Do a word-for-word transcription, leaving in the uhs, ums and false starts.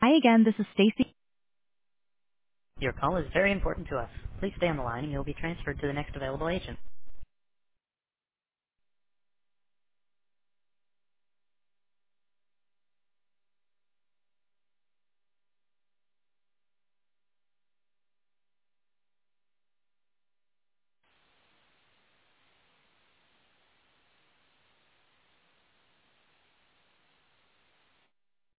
Hi again, this is Stacy. Your call is very important to us. Please stay on the line and you'll be transferred to the next available agent.